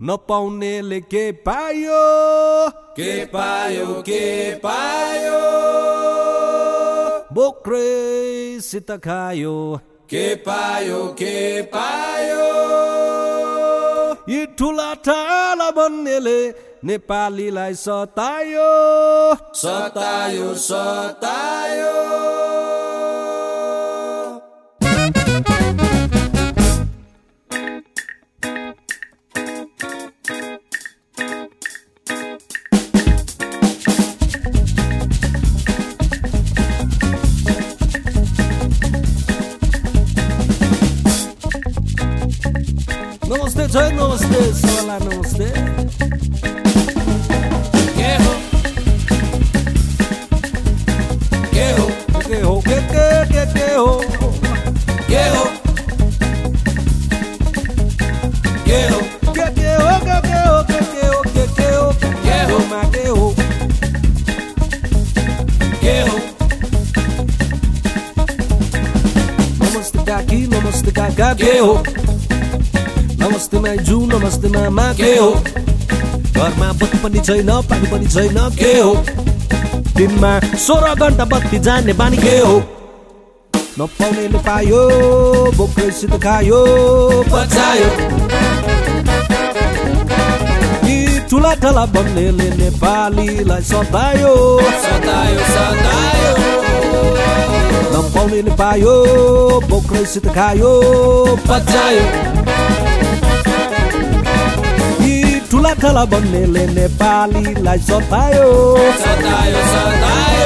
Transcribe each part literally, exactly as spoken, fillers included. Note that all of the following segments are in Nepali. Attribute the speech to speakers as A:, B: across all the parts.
A: नपाउनेले के पायो
B: के पायो के पायो
A: बोक्रेसित खायो
B: के पायो के पायो
A: यी ठुला ठाला भन्नेले नेपालीलाई सतायो
B: सतायो सतायो
A: नमस्ते जय नमस्ते सरला नमस्ते
B: के हो के हो
A: के हो के के के के हो
B: के हो के हो
A: के के हो के के हो के के हो के के हो
B: के हो
A: मा के हो
B: के हो
A: नमस्ते काकी नमस्ते काका के हो नमस्ते माइजू नमस्ते मामा
B: के हो
A: घरमा बत्ती पनि छैन पानी पनि छैन
B: के हो
A: दिनमा सोह्र घण्टा बत्ती जाने बानी के हो नपाउनेले पायो बोक्रेसित खायो
B: बचायो
A: यी ठुला ठुला भन्नेले नेपालीलाई सतायो
B: सतायो सतायो
A: नपाउनेले पायो बोक्रेसित खायो
B: बचायो
A: ठुला ठुला भन्नेले नेपालीलाई सतायो
B: सतायो सतायो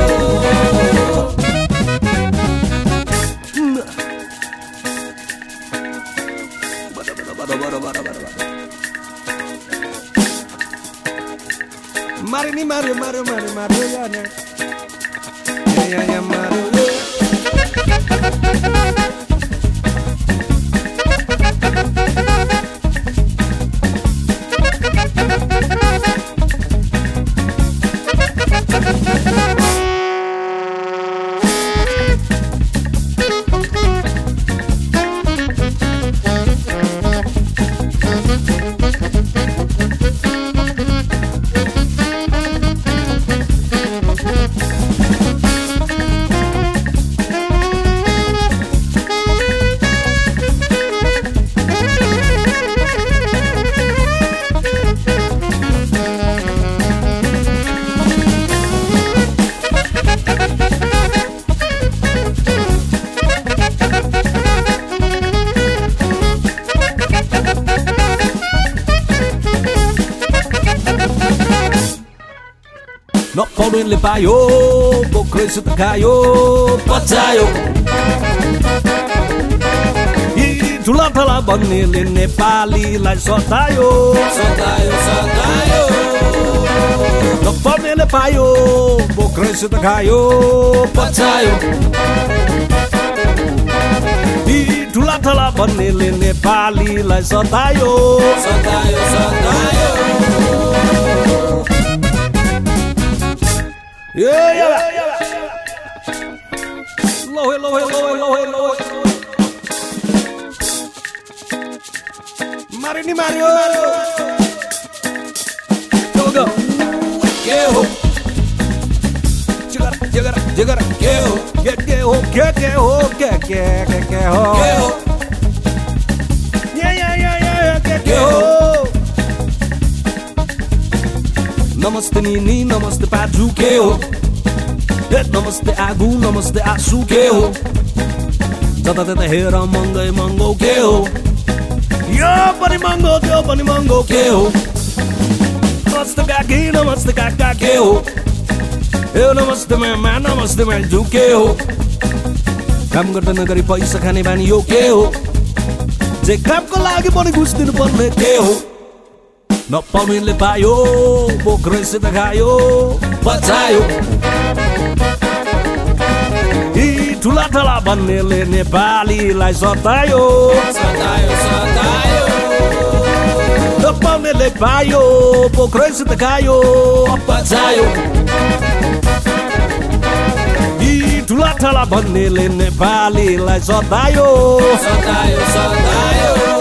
A: मारे नि मार्यो मार्यो मार्यो मार्यो या या मार्यो नपाउनेले पायो बोक्रेसित खायो
B: बचायो
A: यी ठुला ठुला भन्नेले नेपालीलाई सतायो
B: सतायो सतायो
A: नपाउनेले पायो बोक्रेसित खायो
B: बचायो
A: यी ठुला ठुला भन्नेले नेपालीलाई सतायो
B: सतायो सतायो
A: Yeah, yeah, yeah. Low it, low it, low it, low it, low it. Mario ni Mario. Go go.
B: के हो
A: Jigara, jigara, jigara.
B: के हो
A: Get get ho, get get ho, get get get get ho.
B: के हो
A: Yeah, yeah, yeah, yeah, get
B: के
A: get
B: हो
A: ho. Namaste Nini, namaste Paju,
B: के हो
A: नमस्ते आगु नमस्ते आसु
B: के हो
A: जता त्यता हेर महँगै महँगो
B: के हो
A: यो पनि महँगो त्यो पनि महँगो
B: के हो
A: नमस्ते काकी नमस्ते काका
B: के हो
A: ए नमस्ते मामा नमस्ते माइजू
B: के हो
A: काम गर्दा नगरी पैसा खाने बानी यो
B: के हो
A: जे कामको लागि पनि घुस दिनु पर्ने
B: के हो
A: नपाउनेले पायो बोक्रेसित खायो
B: बचायो
A: यी ठुला ठुला भन्नेले नेपालीलाई सतायो
B: सतायो सतायो
A: नपाउनेले पायो बोक्रेसित खायो
B: बचायो
A: ठुला ठुला भन्नेले नेपालीलाई सतायो
B: सतायो सतायो